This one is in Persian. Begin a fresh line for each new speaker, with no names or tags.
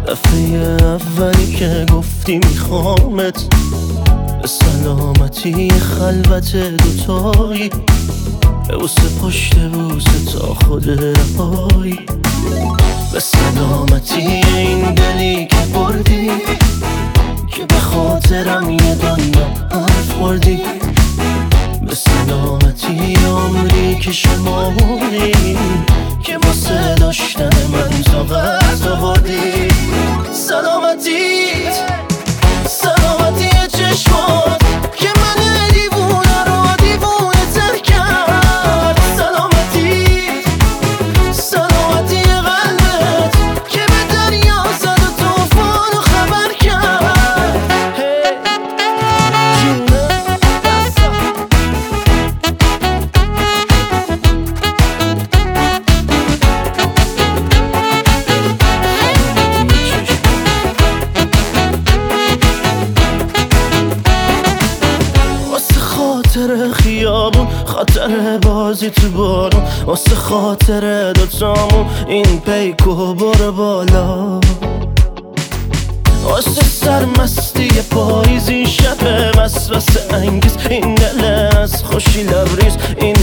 دفعه اولی که گفتی میخوامت، به سلامتی خلوت دوتایی، بوسه پشت بوسه تا خود رهایی، به سلامتی این دلی که بردی، که به خاطرم یه دنیا حرف خوردی، به سلامتی عمری که شمردی، که واسه داشتن من طاقت آوردی. سلامتیت، سلامتی چشمات که من دیوونه رو دیوونه تر کرد. سلامتیت، سلامتی قلبت که به دریا زد و طوفان رو خبر کرد. خاطر خیابون، خاطر بازی تو بارون، واسه خاطر دوتامون این پیکو بر بالا، واسه سرمستی پاییزی شب وسوسه انگیز، این دل از خوشی لبریز، این